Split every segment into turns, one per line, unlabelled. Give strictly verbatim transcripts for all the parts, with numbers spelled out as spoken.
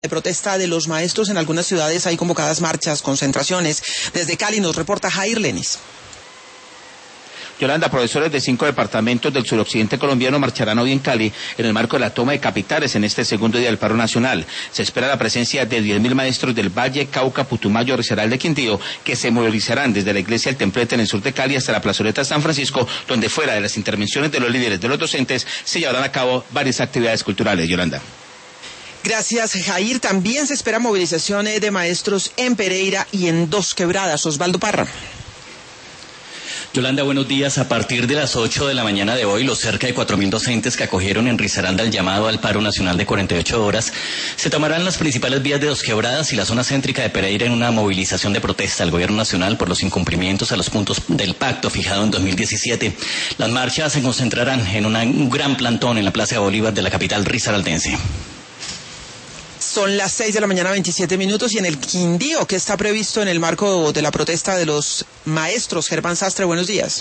de protesta de los maestros. En algunas ciudades hay convocadas marchas, concentraciones. Desde Cali nos reporta Jair Lenis.
Yolanda, profesores de cinco departamentos del suroccidente colombiano marcharán hoy en Cali en el marco de la toma de capitales en este segundo día del paro nacional. Se espera la presencia de diez mil maestros del Valle, Cauca, Putumayo, Risaralda, Quindío, que se movilizarán desde la iglesia del Templete en el sur de Cali hasta la plazoleta San Francisco, donde fuera de las intervenciones de los líderes de los docentes se llevarán a cabo varias actividades culturales. Yolanda.
Gracias, Jair. También se espera movilización de maestros en Pereira y en Dos Quebradas. Osvaldo Parra.
Yolanda, buenos días. A partir de las ocho de la mañana de hoy, los cerca de cuatro mil docentes que acogieron en Risaralda el llamado al paro nacional de cuarenta y ocho horas se tomarán las principales vías de Dos Quebradas y la zona céntrica de Pereira en una movilización de protesta al gobierno nacional por los incumplimientos a los puntos del pacto fijado en dos mil diecisiete. Las marchas se concentrarán en una, un gran plantón en la Plaza de Bolívar de la capital risaraldense.
Son las seis de la mañana, veintisiete minutos, y en el Quindío, que está previsto en el marco de la protesta de los maestros. Germán Sastre, buenos días.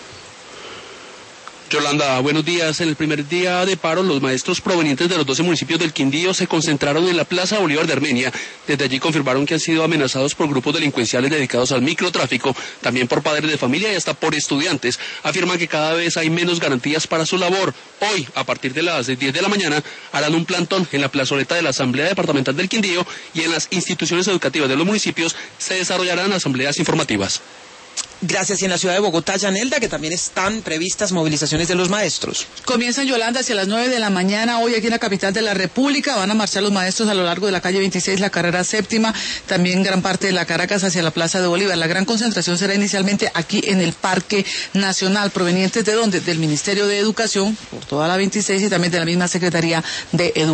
Yolanda, buenos días. En el primer día de paro, los maestros provenientes de los doce municipios del Quindío se concentraron en la Plaza Bolívar de Armenia. Desde allí confirmaron que han sido amenazados por grupos delincuenciales dedicados al microtráfico, también por padres de familia y hasta por estudiantes. Afirman que cada vez hay menos garantías para su labor. Hoy, a partir de las diez de la mañana, harán un plantón en la plazoleta de la Asamblea Departamental del Quindío y en las instituciones educativas de los municipios se desarrollarán asambleas informativas.
Gracias. Y en la ciudad de Bogotá, Yanelda, que también están previstas movilizaciones de los maestros.
Comienzan, Yolanda, hacia las nueve de la mañana, hoy aquí en la capital de la República. Van a marchar los maestros a lo largo de la calle veintiséis, la carrera séptima, también gran parte de la Caracas hacia la Plaza de Bolívar. La gran concentración será inicialmente aquí en el Parque Nacional. ¿Provenientes de dónde? Del Ministerio de Educación, por toda la veintiséis, y también de la misma Secretaría de Educación.